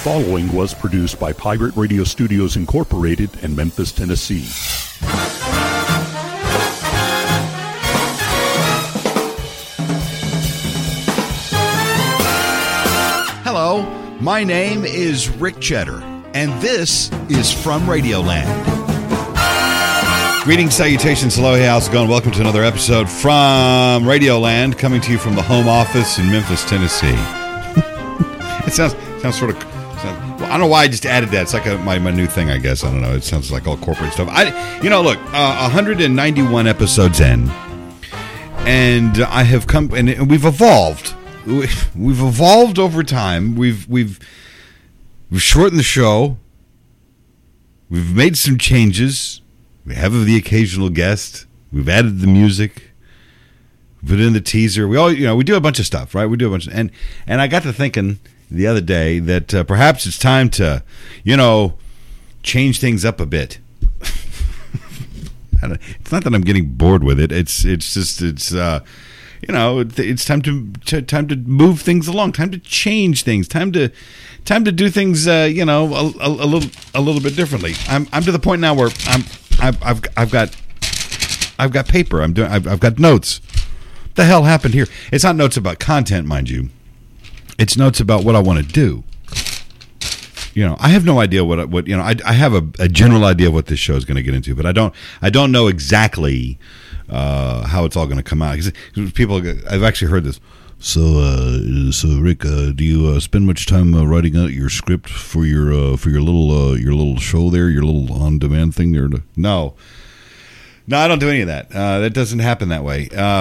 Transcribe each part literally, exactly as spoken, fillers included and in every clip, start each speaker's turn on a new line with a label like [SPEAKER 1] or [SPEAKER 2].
[SPEAKER 1] following was produced by Pirate Radio Studios Incorporated in Memphis, Tennessee.
[SPEAKER 2] Hello, my name is Rick Cheddar, and this is From Radioland. Greetings, salutations, hello, hey, how's it going? Welcome to another episode from Radioland, coming to you from the home office in Memphis, Tennessee. It sounds sounds sort of... Sounds, well, I don't know why I just added that. It's like a, my, my new thing, I guess. I don't know. It sounds like all corporate stuff. I, you know, look, uh, one hundred ninety-one episodes in, and I have come... And we've evolved. We've evolved over time. We've we've we've shortened the show. We've made some changes. We have the occasional guest. We've added the music. We put in the teaser. We all, you know, we do a bunch of stuff, right? We do a bunch, of, and and I got to thinking the other day that uh, perhaps it's time to, you know, change things up a bit. I don't, it's not that I'm getting bored with it. It's it's just it's. Uh, You know, it's time to, to time to move things along. Time to change things. Time to time to do things. Uh, you know, a, a, a little a little bit differently. I'm I'm to the point now where I'm I've I've, I've got I've got paper. I'm doing. I've, I've got notes. What the hell happened here? It's not notes about content, mind you. It's notes about what I want to do. You know, I have no idea what what you know. I I have a, a general idea of what this show is going to get into, but I don't I don't know exactly. Uh, how it's all going to come out. Because people, I've actually heard this. So, uh, so Rick, uh, do you uh, spend much time uh, writing out your script for your uh, for your little uh, your little show there, your little on demand thing there? No, no, I don't do any of that. Uh, that doesn't happen that way. Uh,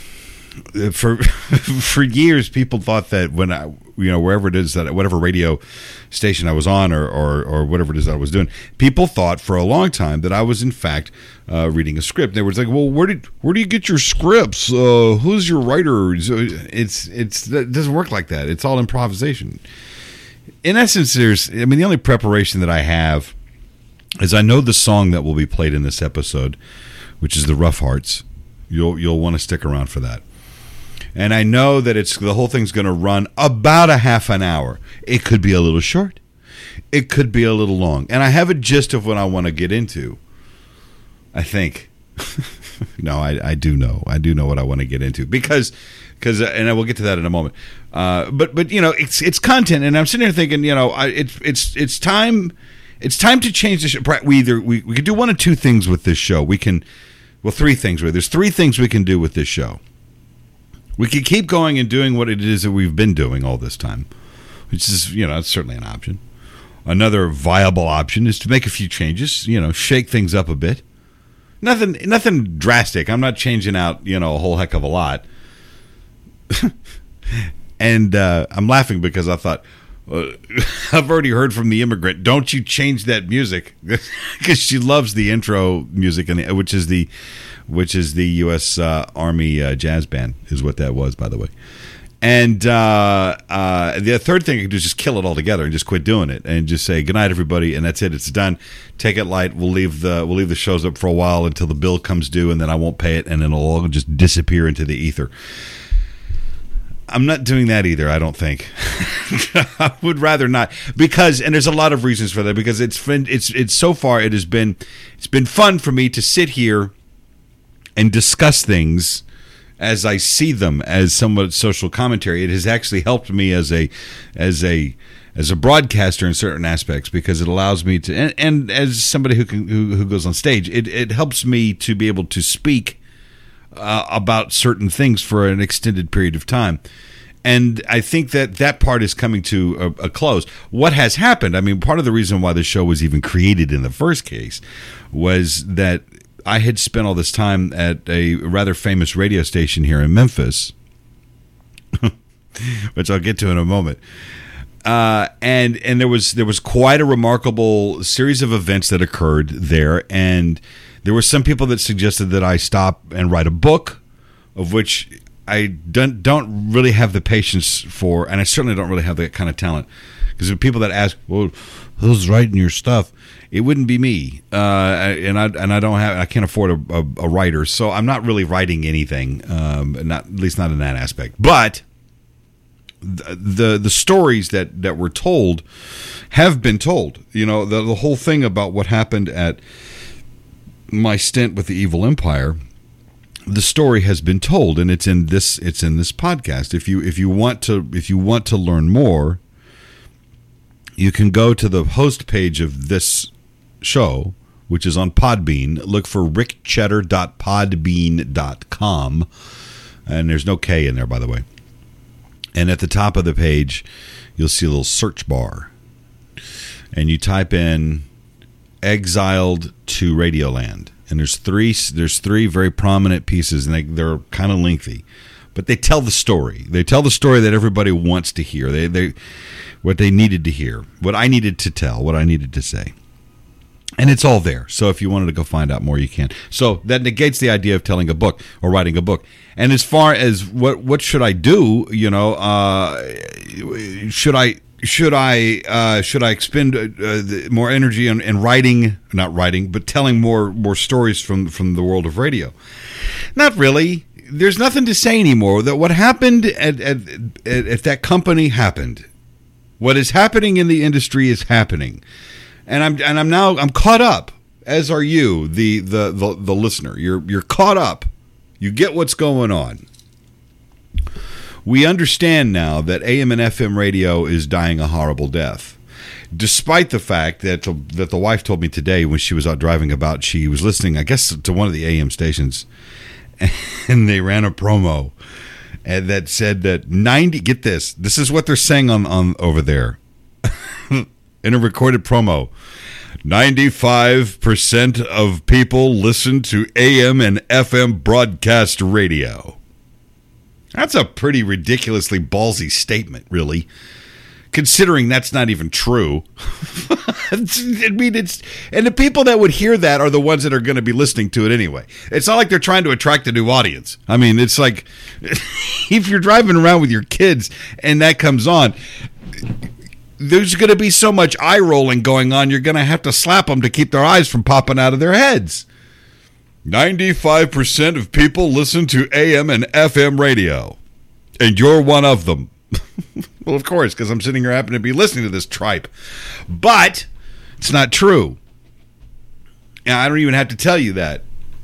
[SPEAKER 2] for for years, people thought that when I, you know, wherever it is that whatever radio station I was on or, or or whatever it is that I was doing, people thought for a long time that I was in fact uh, reading a script. They were like, "Well, where did where do you get your scripts? Uh, who's your writer?" It's it's it doesn't work like that. It's all improvisation. In essence, there's I mean the only preparation that I have is I know the song that will be played in this episode, which is the Rough Hearts. You'll you'll want to stick around for that. And I know that it's the whole thing's going to run about a half an hour. It could be a little short. It could be a little long. And I have a gist of what I want to get into. I think. no, I, I do know. I do know what I want to get into because, because, and I will get to that in a moment. Uh, but but you know, it's it's content, and I'm sitting here thinking, you know, I, it's it's it's time. It's time to change the show. We either we we could do one of two things with this show. We can, well, three things. Really. There's three things we can do with this show. We could keep going and doing what it is that we've been doing all this time, which is, you know, that's certainly an option. Another viable option is to make a few changes, you know, shake things up a bit. Nothing nothing drastic. I'm not changing out, you know, a whole heck of a lot. and uh, I'm laughing because I thought, uh, I've already heard from the immigrant, don't you change that music. Because she loves the intro music, and which is the... which is the U S Uh, Army uh, Jazz Band, is what that was, by the way. And uh, uh, the third thing I could do is just kill it altogether and just quit doing it and just say, good night, everybody, and that's it. It's done. Take it light. We'll leave the we'll leave the shows up for a while until the bill comes due, and then I won't pay it, and then it'll all just disappear into the ether. I'm not doing that either, I don't think. I would rather not, because, and there's a lot of reasons for that, because it's it's it's so far it has been it's been fun for me to sit here and discuss things as I see them as somewhat social commentary. It has actually helped me as a as a as a broadcaster in certain aspects, because it allows me to, and, and as somebody who can who, who goes on stage, it it helps me to be able to speak uh, about certain things for an extended period of time. And I think that that part is coming to a, a close. What has happened? I mean, part of the reason why the show was even created in the first case was that I had spent all this time at a rather famous radio station here in Memphis, which I'll get to in a moment. Uh, and and there was there was quite a remarkable series of events that occurred there, and there were some people that suggested that I stop and write a book, of which I don't don't really have the patience for, and I certainly don't really have that kind of talent. Because there are people that ask, well, who's writing your stuff? It wouldn't be me, uh, and I and I don't have I can't afford a, a, a writer, so I'm not really writing anything, um, not at least not in that aspect. But the the stories that, that were told have been told. You know, the, the whole thing about what happened at my stint with the Evil Empire, the story has been told, and it's in this it's in this podcast. If you if you want to if you want to learn more, you can go to the host page of this show, which is on Podbean. Look for rick cheddar dot podbean dot com, and there's no K in there, by the way. And at the top of the page, you'll see a little search bar, and you type in "Exiled to Radioland," and there's three there's three very prominent pieces, and they, they're kind of lengthy, but they tell the story. They tell the story that everybody wants to hear. They they what they needed to hear, what I needed to tell, what I needed to say. And it's all there. So if you wanted to go find out more, you can. So that negates the idea of telling a book or writing a book. And as far as what what should I do, you know, uh, should I should I uh, should I expend uh, the, more energy in, in writing, not writing, but telling more more stories from from the world of radio? Not really. There's nothing to say anymore. That what happened at at, at at that company happened. What is happening in the industry is happening. And I'm and I'm now I'm caught up, as are you, the, the the the listener. You're you're caught up. You get what's going on. We understand now that A M and F M radio is dying a horrible death, despite the fact that the, that the wife told me today when she was out driving about, she was listening, I guess, to one of the A M stations, and they ran a promo and that said that ninety. Get this. This is what they're saying on on over there. In a recorded promo, ninety-five percent of people listen to A M and F M broadcast radio. That's a pretty ridiculously ballsy statement, really, considering that's not even true. I mean, it's, and the people that would hear that are the ones that are going to be listening to it anyway. It's not like they're trying to attract a new audience. I mean, it's like if you're driving around with your kids and that comes on, there's going to be so much eye rolling going on, you're going to have to slap them to keep their eyes from popping out of their heads. ninety-five percent of people listen to A M and F M radio, and you're one of them. Well, of course, because I'm sitting here happening to be listening to this tripe. But it's not true. And I don't even have to tell you that.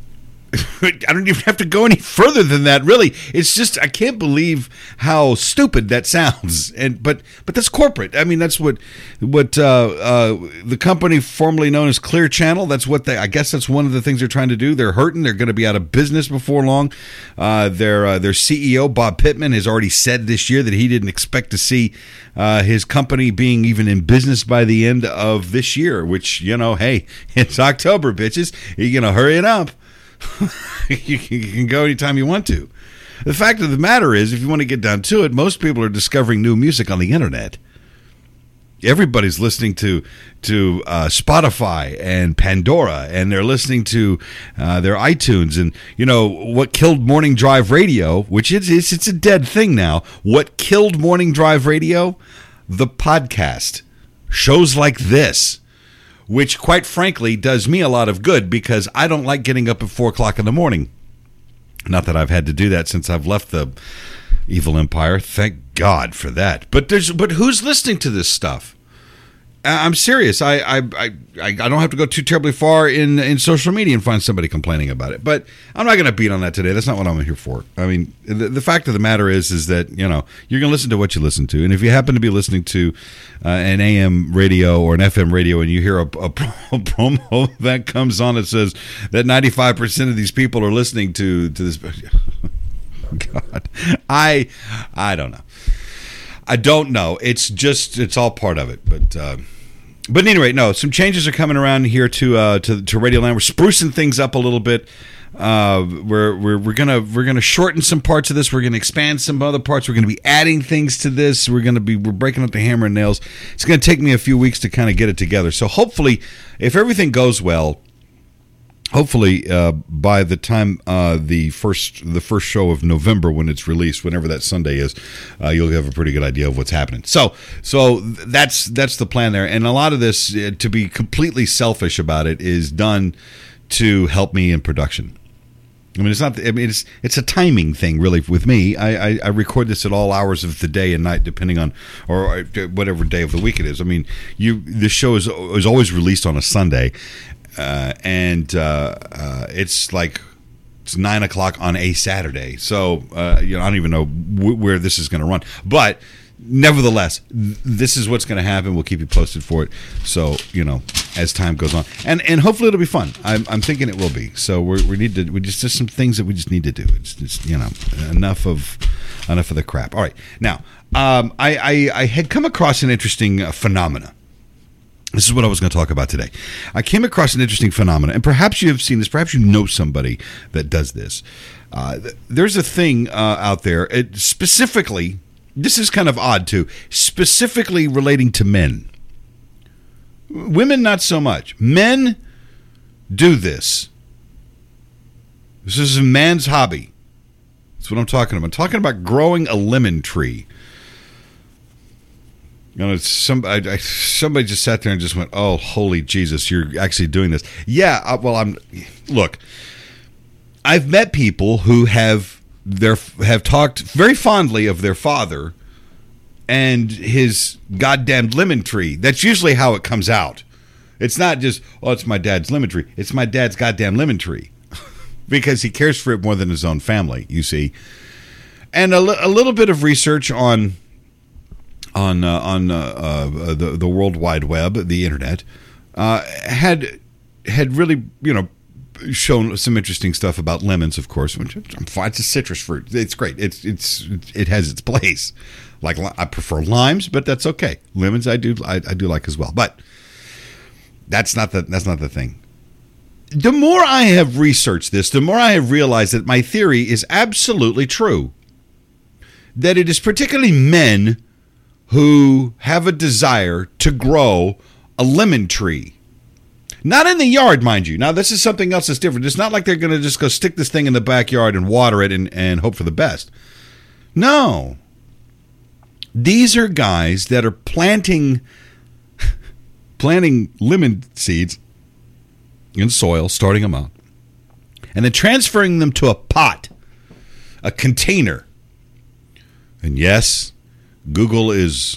[SPEAKER 2] I don't even have to go any further than that, really. It's just, I can't believe how stupid that sounds. And but but that's corporate. I mean, that's what what uh, uh, the company formerly known as Clear Channel, that's what they, I guess that's one of the things they're trying to do. They're hurting. They're going to be out of business before long. Uh, their uh, their C E O, Bob Pittman, has already said this year that he didn't expect to see uh, his company being even in business by the end of this year, which, you know, hey, it's October, bitches. You're going to hurry it up. you, can, you can go anytime you want to. The fact of the matter is, if you want to get down to it, most people are discovering new music on the internet. Everybody's listening to to uh, Spotify and Pandora, and they're listening to uh, their iTunes. And, you know, what killed Morning Drive Radio, which is it's, it's a dead thing now. What killed Morning Drive Radio? The podcast. Shows like this. Which, quite frankly, does me a lot of good because I don't like getting up at four o'clock in the morning. Not that I've had to do that since I've left the Evil Empire. Thank God for that. But there's, but who's listening to this stuff? I'm serious. I I, I I don't have to go too terribly far in, in social media and find somebody complaining about it. But I'm not going to beat on that today. That's not what I'm here for. I mean, the, the fact of the matter is, is that, you know, you're going to listen to what you listen to. And if you happen to be listening to uh, an A M radio or an F M radio and you hear a, a, a promo that comes on that says that ninety-five percent of these people are listening to, to this. God, I I don't know. I don't know. It's just, it's all part of it. But, uh, but anyway, no, some changes are coming around here to, uh, to, to Radioland. We're sprucing things up a little bit. Uh, we're, we're, we're going to, we're going to shorten some parts of this. We're going to expand some other parts. We're going to be adding things to this. We're going to be, we're breaking up the hammer and nails. It's going to take me a few weeks to kind of get it together. So hopefully, if everything goes well, hopefully, uh, by the time uh, the first the first show of November, when it's released, whenever that Sunday is, uh, you'll have a pretty good idea of what's happening. So, so that's that's the plan there. And a lot of this, uh, to be completely selfish about it, is done to help me in production. I mean, it's not. I mean, it's it's a timing thing, really, with me. I, I, I record this at all hours of the day and night, depending on, or whatever day of the week it is. I mean, you this show is is always released on a Sunday, uh, and uh, uh, it's like it's nine o'clock on a Saturday. So uh, you know, I don't even know w- where this is going to run, but. Nevertheless, this is what's going to happen. We'll keep you posted for it. So, you know, as time goes on, and and hopefully it'll be fun. I'm, I'm thinking it will be. So we we need to we just there's some things that we just need to do. It's just, you know, enough of enough of the crap. All right, now um, I, I I had come across an interesting uh, phenomena. This is what I was going to talk about today. I came across an interesting phenomena, and perhaps you have seen this. Perhaps you know somebody that does this. Uh, there's a thing uh, out there, it, specifically. This is kind of odd, too, specifically relating to men. Women, not so much. Men do this. This is a man's hobby. That's what I'm talking about. I'm talking about growing a lemon tree. You know, some, I, I, somebody just sat there and just went, oh, holy Jesus, you're actually doing this. Yeah, uh, well, I'm, look, I've met people who have... Their, have talked very fondly of their father and his goddamn lemon tree. That's usually how it comes out. It's not just, oh, it's my dad's lemon tree. It's my dad's goddamn lemon tree because he cares for it more than his own family, you see. And a, li- a little bit of research on on uh, on uh, uh, the the World Wide Web, the internet, uh, had had really, you know, shown some interesting stuff about lemons, of course. Which I'm fine. It's a citrus fruit. It's great. It's it's it has its place. Like I prefer limes, but that's okay. Lemons, I do I, I do like as well. But that's not the that's not the thing. The more I have researched this, the more I have realized that my theory is absolutely true. That it is particularly men who have a desire to grow a lemon tree. Not in the yard, mind you. Now, this is something else that's different. It's not like they're going to just go stick this thing in the backyard and water it and, and hope for the best. No. These are guys that are planting planting lemon seeds in soil, starting them out, and then transferring them to a pot, a container. And yes, Google is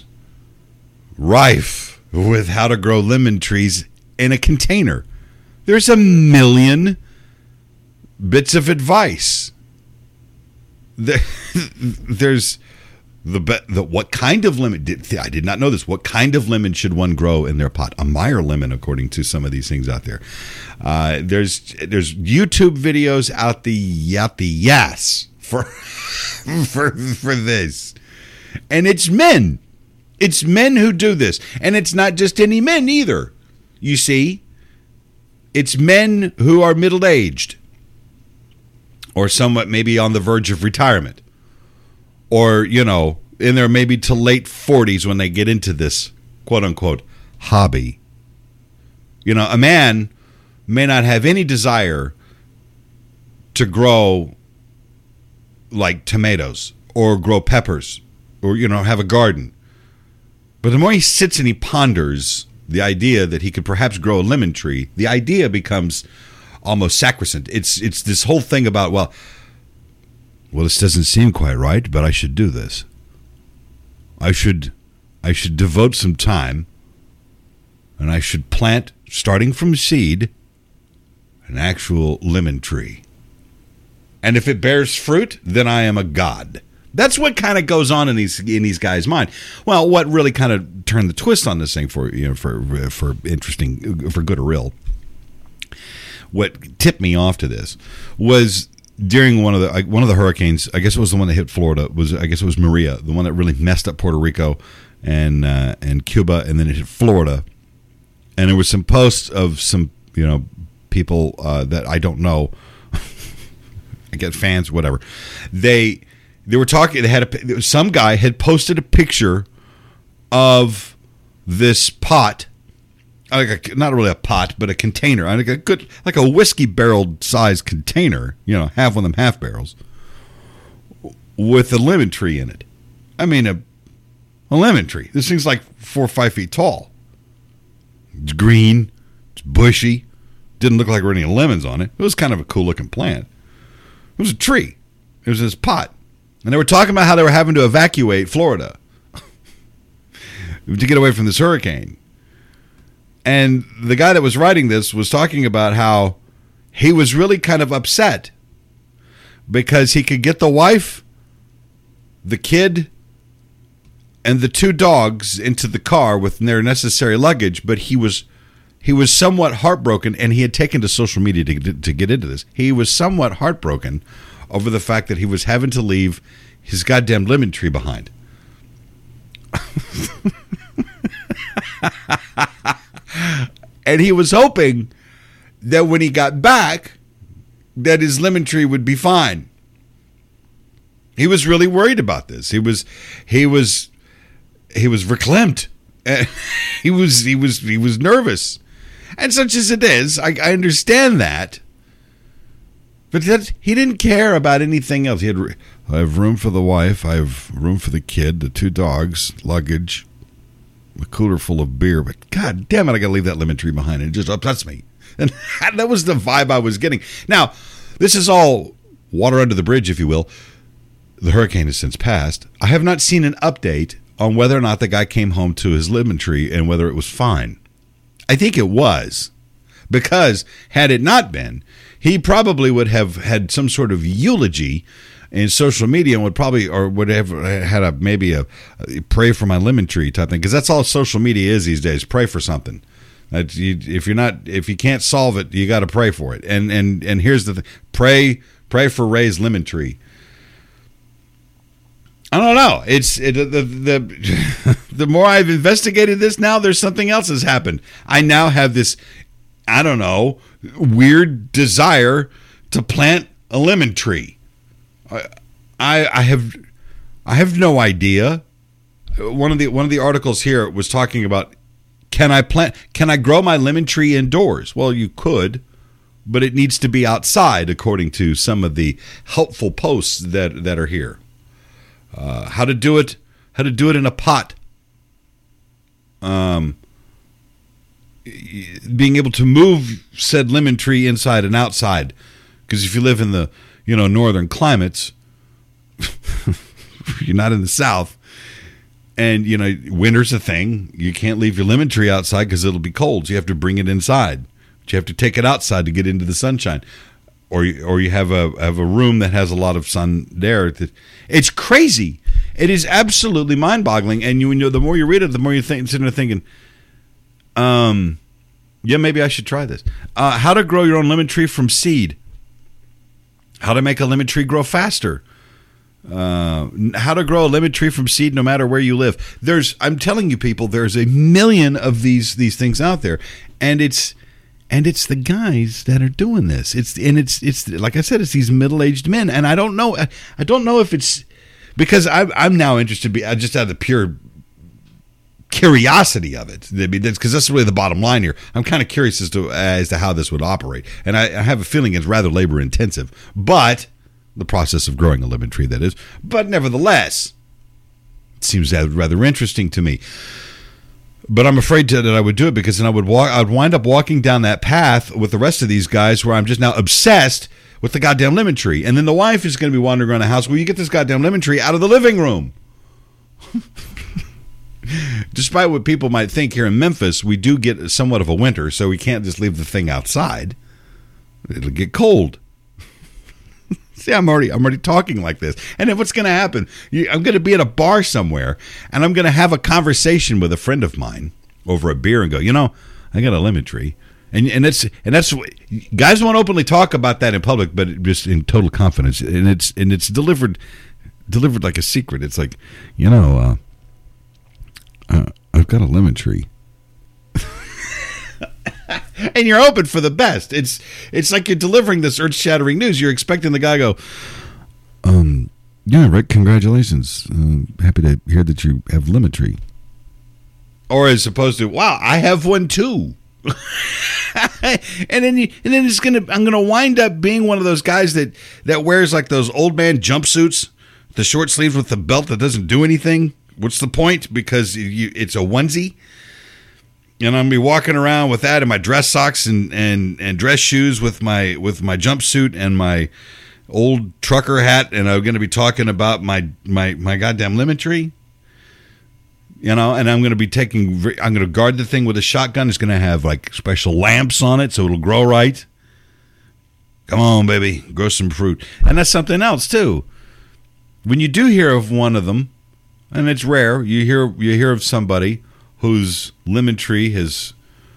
[SPEAKER 2] rife with how to grow lemon trees in a container. There's a million bits of advice. There, there's the, the what kind of lemon? Did, I did not know this. What kind of lemon should one grow in their pot? A Meyer lemon, according to some of these things out there. Uh, there's there's YouTube videos out the out the yes for for for this, and it's men. It's men who do this, and it's not just any men either. You see, it's men who are middle-aged or somewhat maybe on the verge of retirement or, you know, in their maybe to late forties when they get into this quote-unquote hobby. You know, a man may not have any desire to grow like tomatoes or grow peppers or, you know, have a garden. But the more he sits and he ponders the idea that he could perhaps grow a lemon tree, the idea becomes almost sacrosanct. It's it's this whole thing about, well, well, this doesn't seem quite right, but I should do this. I should I should devote some time, and I should plant, starting from seed, an actual lemon tree. And if it bears fruit, then I am a god. That's what kind of goes on in these in these guys' mind. Well, what really kind of turned the twist on this thing for you know for for interesting for good or ill. What tipped me off to this was during one of the one of the hurricanes. I guess it was the one that hit Florida. Was I guess it was Maria, the one that really messed up Puerto Rico and uh, and Cuba, and then it hit Florida. And there were some posts of some you know people uh, that I don't know. I get fans, whatever. They. They were talking. They had a, some guy had posted a picture of this pot, like a, not really a pot, but a container, like a good, like a whiskey barrel sized container. You know, half one of them half barrels with a lemon tree in it. I mean, a a lemon tree. This thing's like four or five feet tall. It's green. It's bushy. Didn't look like there were any lemons on it. It was kind of a cool looking plant. It was a tree. It was this pot. And they were talking about how they were having to evacuate Florida to get away from this hurricane. And the guy that was writing this was talking about how he was really kind of upset because he could get the wife, the kid, and the two dogs into the car with their necessary luggage, but he was he was somewhat heartbroken, and he had taken to social media to, to get into this. He was somewhat heartbroken over the fact that he was having to leave his goddamn lemon tree behind. And he was hoping that when he got back, that his lemon tree would be fine. He was really worried about this. He was, he was, he was verklempt. he was, he was, he was nervous. And such as it is, I, I understand that. But that, he didn't care about anything else. He had, I have room for the wife. I have room for the kid, the two dogs, luggage, a cooler full of beer. But God damn it, I got to leave that lemon tree behind. It just upsets me. And that was the vibe I was getting. Now, this is all water under the bridge, if you will. The hurricane has since passed. I have not seen an update on whether or not the guy came home to his lemon tree and whether it was fine. I think it was. Because had it not been, he probably would have had some sort of eulogy in social media and would probably, or would have had a maybe a, a pray for my lemon tree type thing, because that's all social media is these days. Pray for something. You, if you're not, if you can't solve it, you got to pray for it. And and and here's the thing: pray pray for Ray's lemon tree. I don't know. It's it, the the the more I've investigated this, now there's something else has happened. I now have this, I don't know, weird desire to plant a lemon tree. I I have I have no idea. One of the one of the articles here was talking about, can I plant can I grow my lemon tree indoors? Well, you could, but it needs to be outside, according to some of the helpful posts that that are here. Uh, how to do it? How to do it in a pot? Um, being able to move said lemon tree inside and outside, because if you live in the you know northern climates, you're not in the south, and you know winter's a thing. You can't leave your lemon tree outside because it'll be cold. So you have to bring it inside. But you have to take it outside to get into the sunshine. Or you, or you have a have a room that has a lot of sun there. It's crazy. It is absolutely mind-boggling. And you, you know, the more you read it, the more you think, sitting there thinking, um, yeah, maybe I should try this. Uh, how to grow your own lemon tree from seed. How to make a lemon tree grow faster. Uh, how to grow a lemon tree from seed, no matter where you live. There's, I'm telling you, people, there's a million of these these things out there, and it's. And it's the guys that are doing this. It's and it's it's like I said, it's these middle-aged men. And I don't know, I, I don't know if it's because I'm I'm now interested, be just out of the pure curiosity of it. I mean, that's because that's really the bottom line here. I'm kind of curious as to as to how this would operate, and I, I have a feeling it's rather labor-intensive. But the process of growing a lemon tree, that is. But nevertheless, it seems rather interesting to me. But I'm afraid to, that I would do it because then I would walk. I would wind up walking down that path with the rest of these guys, where I'm just now obsessed with the goddamn lemon tree. And then the wife is going to be wandering around the house. Well, you get this goddamn lemon tree out of the living room. Despite what people might think, here in Memphis, we do get somewhat of a winter, so we can't just leave the thing outside. It'll get cold. See, I'm already I'm already talking like this. And then what's going to happen? I'm going to be at a bar somewhere, and I'm going to have a conversation with a friend of mine over a beer and go, you know, I got a lemon tree. And and that's and that's guys won't openly talk about that in public, but just in total confidence. And it's and it's delivered delivered like a secret. It's like, you know, uh, uh, I've got a lemon tree. And you're hoping for the best. It's it's like you're delivering this earth-shattering news. You're expecting the guy to go, um, yeah, right, congratulations. Uh, happy to hear that you have lemon tree. Or as opposed to, wow, I have one too. and then you, and then it's gonna I'm gonna wind up being one of those guys that, that wears like those old man jumpsuits, the short sleeves with the belt that doesn't do anything. What's the point? Because you, it's a onesie. And I'm gonna be walking around with that in my dress socks and, and, and dress shoes with my with my jumpsuit and my old trucker hat and I'm going to be talking about my, my, my goddamn lemon tree. You know, and I'm going to be taking, I'm going to guard the thing with a shotgun. It's going to have like special lamps on it so it'll grow right. Come on, baby, grow some fruit. And that's something else too. When you do hear of one of them, and it's rare, you hear you hear of somebody whose lemon tree has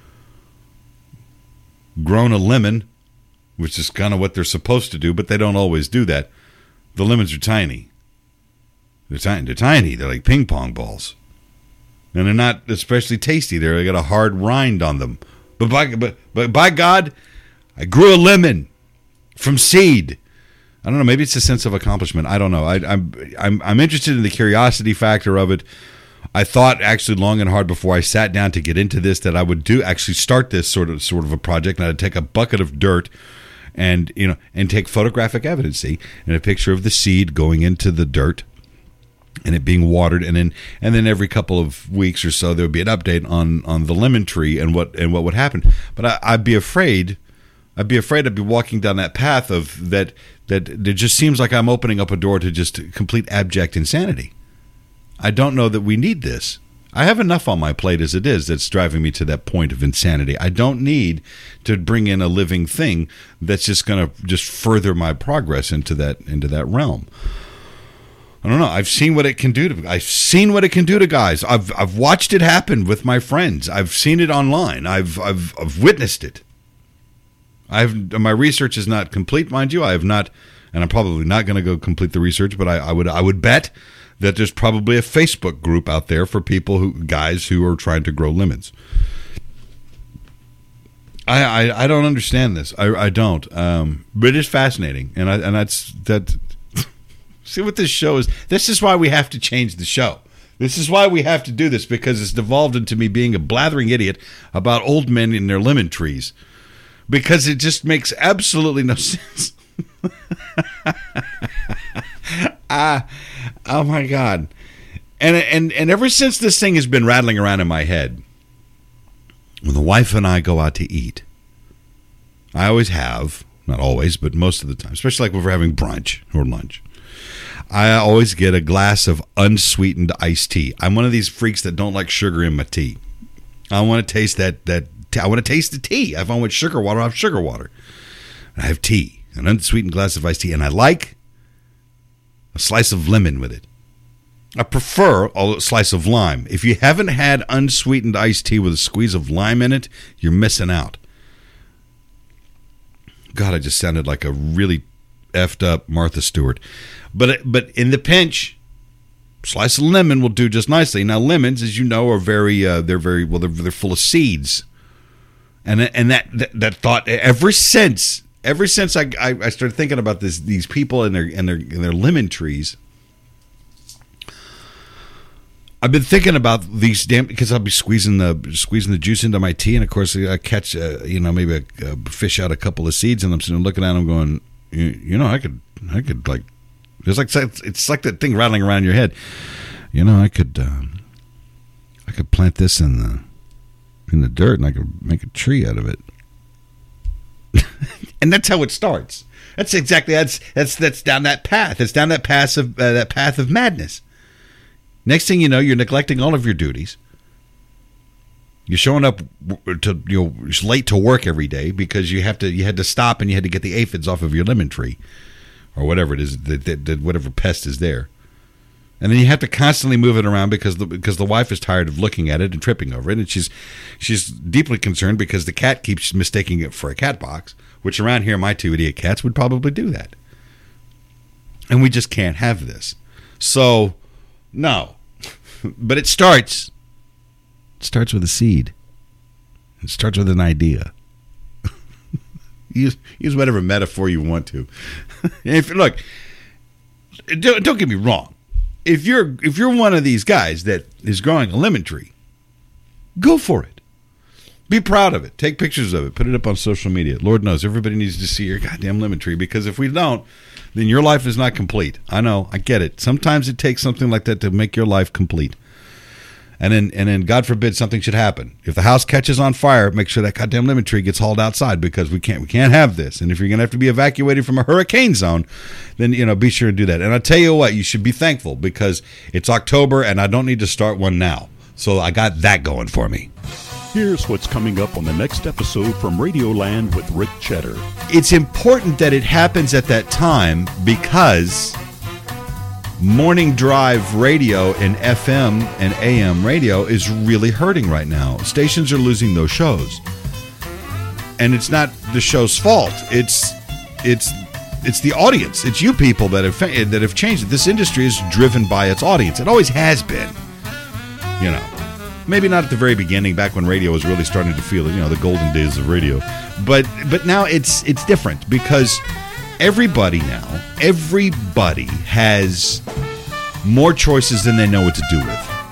[SPEAKER 2] grown a lemon, which is kind of what they're supposed to do, but they don't always do that. The lemons are tiny. They're tiny. They're tiny. They're like ping pong balls. And they're not especially tasty. They're, they got a hard rind on them. But by, but, but by God, I grew a lemon from seed. I don't know. Maybe it's a sense of accomplishment. I don't know. I, I'm I'm I'm interested in the curiosity factor of it. I thought actually long and hard before I sat down to get into this that I would do actually start this sort of sort of a project, and I'd take a bucket of dirt and you know and take photographic evidence, see, and a picture of the seed going into the dirt and it being watered, and then and then every couple of weeks or so there would be an update on on the lemon tree and what and what would happen. But I, I'd be afraid. I'd be afraid I'd be walking down that path of that. That it just seems like I'm opening up a door to just complete abject insanity. I don't know that we need this. I have enough on my plate as it is that's driving me to that point of insanity. I don't need to bring in a living thing that's just going to just further my progress into that into that realm. I don't know. I've seen what it can do to I've seen what it can do to guys. I've I've watched it happen with my friends. I've seen it online. I've I've I've witnessed it. I've my research is not complete, mind you. I have not, and I'm probably not going to go complete the research. But I, I would, I would bet that there's probably a Facebook group out there for people who, guys who are trying to grow lemons. I, I, I don't understand this. I, I don't. Um, but it is fascinating, and I, and that's that. See what this show is. This is why we have to change the show. This is why we have to do this, because it's devolved into me being a blathering idiot about old men in their lemon trees. Because it just makes absolutely no sense. uh, oh, my God. And, and, and ever since this thing has been rattling around in my head, when the wife and I go out to eat, I always have, not always, but most of the time, especially like when we're having brunch or lunch, I always get a glass of unsweetened iced tea. I'm one of these freaks that don't like sugar in my tea. I want to taste that that I want to taste the tea. If I want sugar water, I have sugar water. I have tea, an unsweetened glass of iced tea, and I like a slice of lemon with it. I prefer a slice of lime. If you haven't had unsweetened iced tea with a squeeze of lime in it, you're missing out. God, I just sounded like a really effed up Martha Stewart. But but in the pinch, slice of lemon will do just nicely. Now, lemons, as you know, are very uh, they're very well. They're, they're full of seeds. And and that, that that thought ever since ever since I, I I started thinking about this these people and their and their and their lemon trees, I've been thinking about these damn because I'll be squeezing the squeezing the juice into my tea, and of course I catch uh, you know maybe a, a fish out a couple of seeds, and I'm sitting looking at them going, you, you know I could I could like it's like it's like that thing rattling around your head, you know I could um, I could plant this in the. in the dirt, and I could make a tree out of it. And that's how it starts. That's exactly that's that's that's down that path. It's down that path of uh, that path of madness. Next thing you know, you're neglecting all of your duties. You're showing up to you know late to work every day because you have to you had to stop and you had to get the aphids off of your lemon tree, or whatever it is that, that, that whatever pest is there. And then you have to constantly move it around because the because the wife is tired of looking at it and tripping over it, and she's she's deeply concerned because the cat keeps mistaking it for a cat box, which around here my two idiot cats would probably do that. And we just can't have this. So, no. But it starts. It starts with a seed. It starts with an idea. use use whatever metaphor you want to. if look, don't, don't get me wrong. If you're if you're one of these guys that is growing a lemon tree, go for it. Be proud of it. Take pictures of it. Put it up on social media. Lord knows everybody needs to see your goddamn lemon tree, because if we don't, then your life is not complete. I know. I get it. Sometimes it takes something like that to make your life complete. And then, and then, God forbid something should happen. If the house catches on fire, make sure that goddamn lemon tree gets hauled outside, because we can't we can't have this. And if you're going to have to be evacuated from a hurricane zone, then, you know, be sure to do that. And I'll tell you what, you should be thankful, because it's October and I don't need to start one now. So I got that going for me.
[SPEAKER 1] Here's what's coming up on the next episode from Radioland with Rick Cheddar.
[SPEAKER 2] It's important that it happens at that time, because morning drive radio and F M and A M radio is really hurting right now. Stations are losing those shows. And it's not the show's fault. It's it's it's the audience. It's you people that have that have changed it. This industry is driven by its audience. It always has been. You know. Maybe not at the very beginning, back when radio was really starting to feel, you know, the golden days of radio. But but now it's it's different, because everybody now, everybody has more choices than they know what to do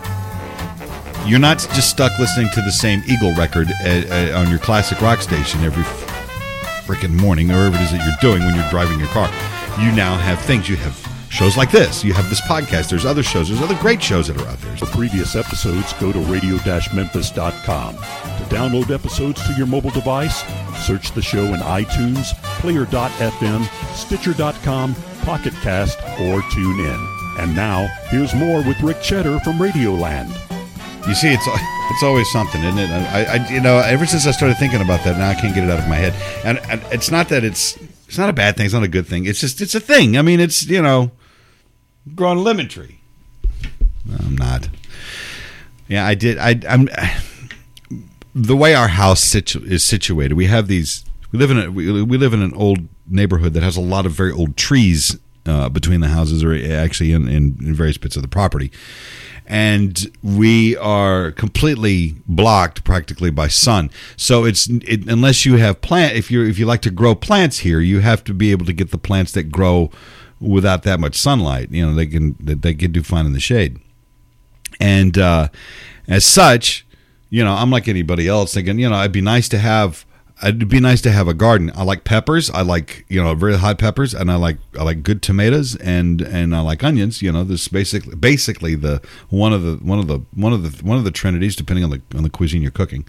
[SPEAKER 2] with. You're not just stuck listening to the same Eagle record uh, uh, on your classic rock station every freaking morning, or whatever it is that you're doing when you're driving your car. You now have things. You have shows like this. You have this podcast. There's other shows. There's other great shows that are out there.
[SPEAKER 1] For previous episodes, go to radio dash memphis dot com. To download episodes to your mobile device, search the show in iTunes, player dot f m, stitcher dot com, Pocket Cast, or tune in. And now, here's more with Rick Cheddar from Radioland.
[SPEAKER 2] You see, it's it's always something, isn't it? I, I you know, ever since I started thinking about that, now I can't get it out of my head. And, and it's not that it's it's not a bad thing. It's not a good thing. It's just it's a thing. I mean, it's, you know, growing a lemon tree. No, I'm not. Yeah, I did. I, I'm the way our house situ, is situated. We have these. We live in a we, we live in an old neighborhood that has a lot of very old trees uh, between the houses, or actually in, in, in various bits of the property. And we are completely blocked practically by sun. So it's it, unless you have plant, if you if you like to grow plants here, you have to be able to get the plants that grow without that much sunlight. You know, they can they can do fine in the shade. And uh, as such, you know, I'm like anybody else, thinking, you know, it'd be nice to have. It'd be nice to have a garden. I like peppers. I like, you know, very high peppers, and I like I like good tomatoes, and, and I like onions. You know, this basically basically the one of the one of the one of the one of the trinities, depending on the on the cuisine you're cooking.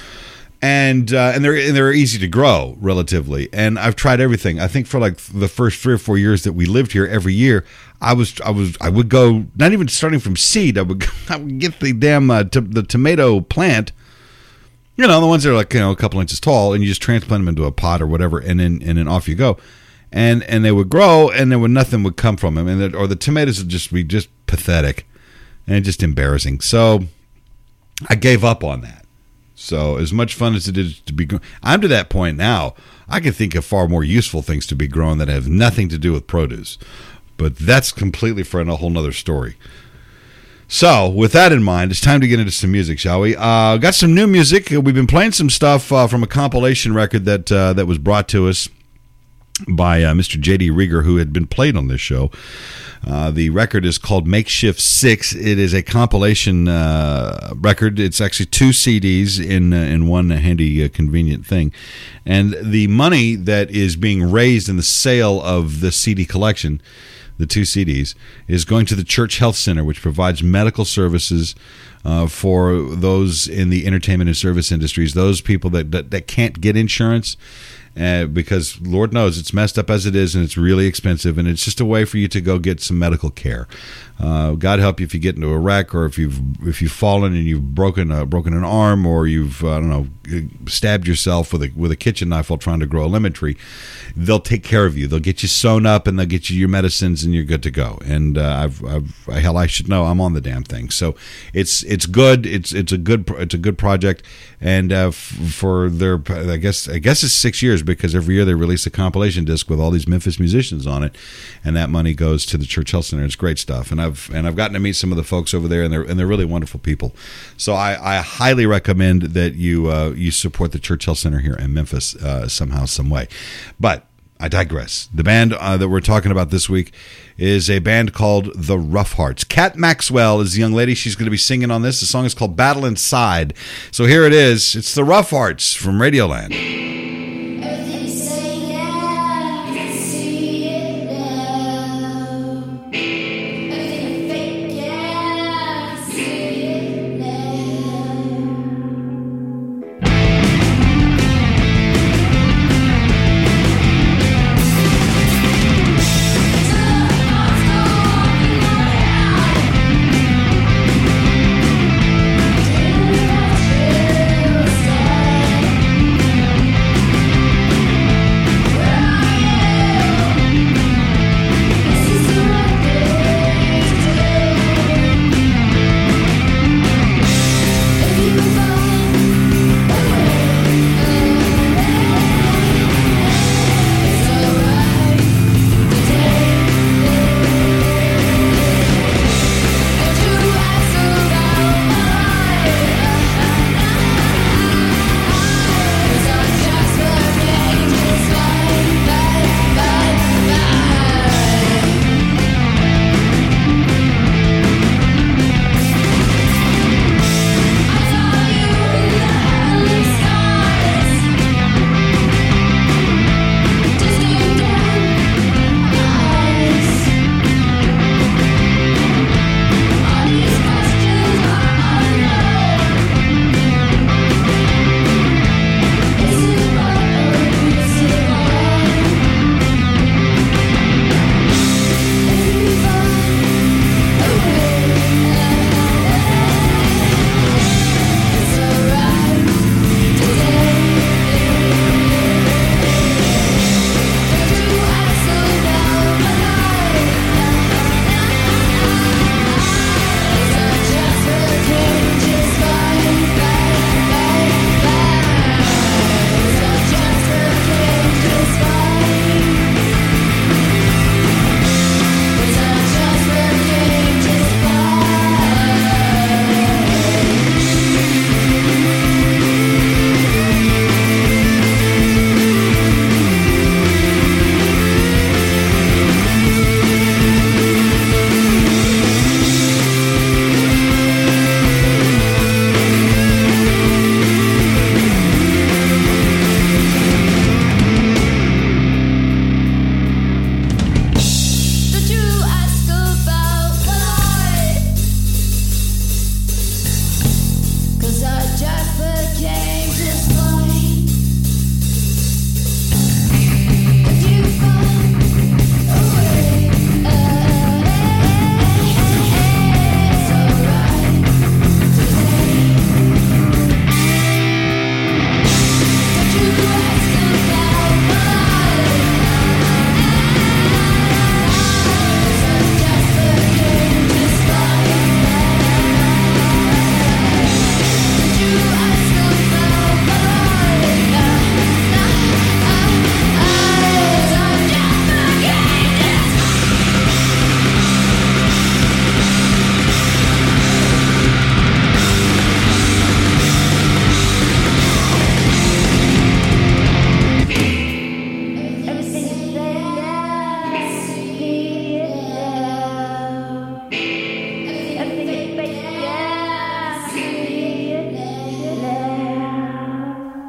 [SPEAKER 2] And uh, and they're and they're easy to grow relatively. And I've tried everything. I think for like the first three or four years that we lived here, every year I was I was I would go, not even starting from seed. I would I would get the damn uh, t- the tomato plant. You know, the ones that are like, you know, a couple inches tall, and you just transplant them into a pot or whatever, and then and then off you go, and and they would grow, and there would nothing would come from them, and the, or the tomatoes would just be just pathetic, and just embarrassing. So I gave up on that. So as much fun as it is to be, I'm to that point now. I can think of far more useful things to be grown that have nothing to do with produce, but that's completely for a whole nother story. So, with that in mind, it's time to get into some music, shall we? Uh, got some new music. We've been playing some stuff uh, from a compilation record that uh, that was brought to us by uh, Mister J D Rieger, who had been played on this show. Uh, the record is called Makeshift Six. It is a compilation uh, record. It's actually two C Ds in uh, in one handy, uh, convenient thing. And the money that is being raised in the sale of the C D collection, the two C Ds, is going to the Church Health Center, which provides medical services uh, for those in the entertainment and service industries, those people that that, that can't get insurance, uh, because Lord knows it's messed up as it is, and it's really expensive, and it's just a way for you to go get some medical care. Uh, God help you if you get into a wreck, or if you've if you've fallen and you've broken a, broken an arm, or you've uh, I don't know stabbed yourself with a with a kitchen knife while trying to grow a lemon tree. They'll take care of you. They'll get you sewn up, and they'll get you your medicines, and you're good to go. And uh, I've, I've, hell, I should know. I'm on the damn thing. So it's it's good. It's it's a good it's a good project. And uh, f- for their, I guess I guess it's six years because every year they release a compilation disc with all these Memphis musicians on it, and that money goes to the Church Health Center. It's great stuff. And I've and I've gotten to meet some of the folks over there, and they're and they're really wonderful people. So I, I highly recommend that you uh, you support the Church Health Center here in Memphis uh, somehow, some way. But I digress. The band uh, that we're talking about this week is a band called The Rough Hearts. Kat Maxwell is the young lady. She's going to be singing on this. The song is called Battle Inside. So here it is. It's The Rough Hearts from Radioland.
[SPEAKER 3] Now.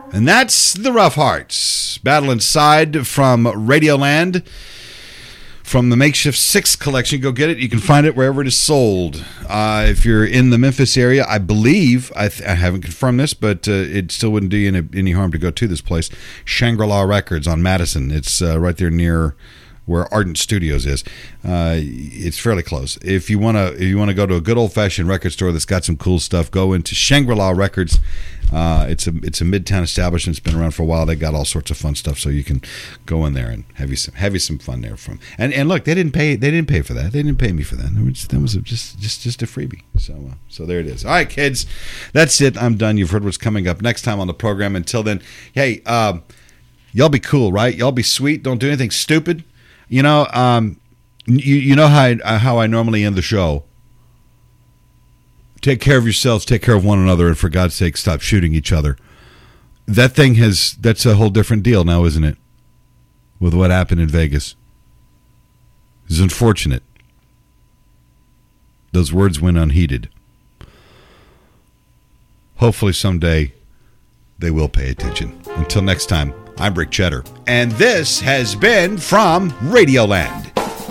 [SPEAKER 2] And that's the Rough Hearts. Battle Inside from Radioland. From the Makeshift six collection. Go get it. You can find it wherever it is sold. Uh, if you're in the Memphis area, I believe, I, th- I haven't confirmed this, but uh, it still wouldn't do you any, any harm to go to this place. Shangri-La Records on Madison. It's uh, right there near where Ardent Studios is. Uh, it's fairly close. If you want to if you want to go to a good old-fashioned record store that's got some cool stuff, go into Shangri-La Records. Uh, it's a it's a midtown establishment. It's been around for a while. They got all sorts of fun stuff, so you can go in there and have you some have you some fun there. From and, and look, they didn't pay they didn't pay for that. They didn't pay me for that. It was, that was a, just just just a freebie. So uh, so there it is. All right, kids, that's it. I'm done. You've heard what's coming up next time on the program. Until then, hey, um, y'all be cool, right? Y'all be sweet. Don't do anything stupid. You know, um, you you know how I, how I normally end the show. Take care of yourselves, take care of one another, and for God's sake, stop shooting each other. That thing has, that's a whole different deal now, isn't it? With what happened in Vegas. It's unfortunate. Those words went unheeded. Hopefully someday they will pay attention. Until next time, I'm Rick Cheddar, and this has been From Radioland.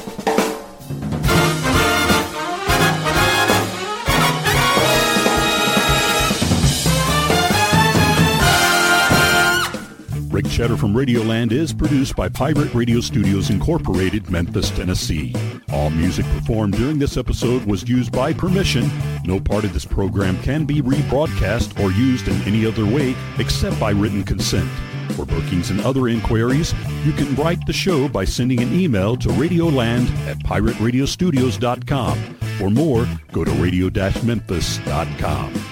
[SPEAKER 1] Rick Cheddar from Radioland is produced by Pirate Radio Studios Incorporated, Memphis, Tennessee. All music performed during this episode was used by permission. No part of this program can be rebroadcast or used in any other way except by written consent. For bookings and other inquiries, you can write the show by sending an email to radioland at pirate radio studios dot com. For more, go to radio dash memphis dot com.